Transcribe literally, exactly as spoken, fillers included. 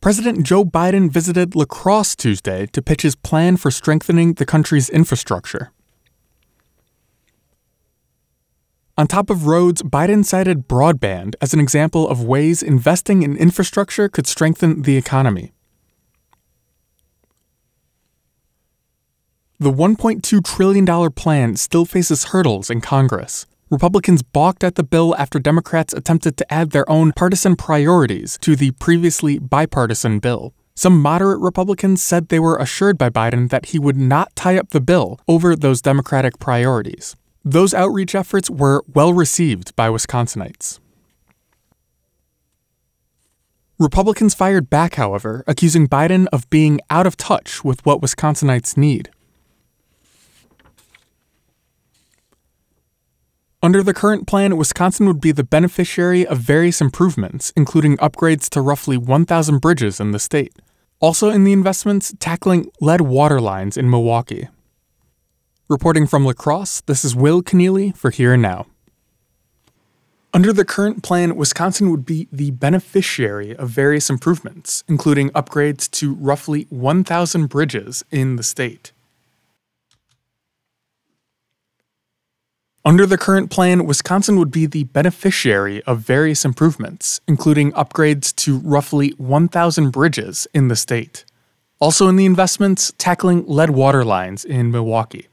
President Joe Biden visited La Crosse Tuesday to pitch his plan for strengthening the country's infrastructure. On top of roads, Biden cited broadband as an example of ways investing in infrastructure could strengthen the economy. The one point two trillion dollars plan still faces hurdles in Congress. Republicans balked at the bill after Democrats attempted to add their own partisan priorities to the previously bipartisan bill. Some moderate Republicans said they were assured by Biden that he would not tie up the bill over those Democratic priorities. Those outreach efforts were well received by Wisconsinites. Republicans fired back, however, accusing Biden of being out of touch with what Wisconsinites need. Under the current plan, Wisconsin would be the beneficiary of various improvements, including upgrades to roughly one thousand bridges in the state. Also in the investments, tackling lead water lines in Milwaukee. Reporting from La Crosse, this is Will Keneally for Here and Now. Under the current plan, Wisconsin would be the beneficiary of various improvements, including upgrades to roughly one thousand bridges in the state. Under the current plan, Wisconsin would be the beneficiary of various improvements, including upgrades to roughly one thousand bridges in the state. Also in the investments, tackling lead water lines in Milwaukee.